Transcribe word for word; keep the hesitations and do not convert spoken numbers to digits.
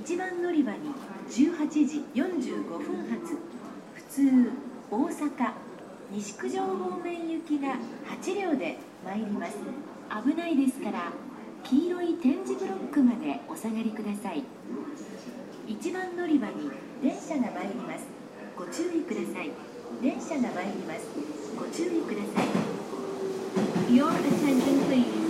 ちばん乗り場にじゅうはちじよんじゅうごふん発普通大阪西九条方面行きがはちりょうで参ります。危ないですから黄色い点字ブロックまでお下がりください。いちばん乗り場に電車が参ります。ご注意ください。電車が参ります。ご注意ください。Your attention please.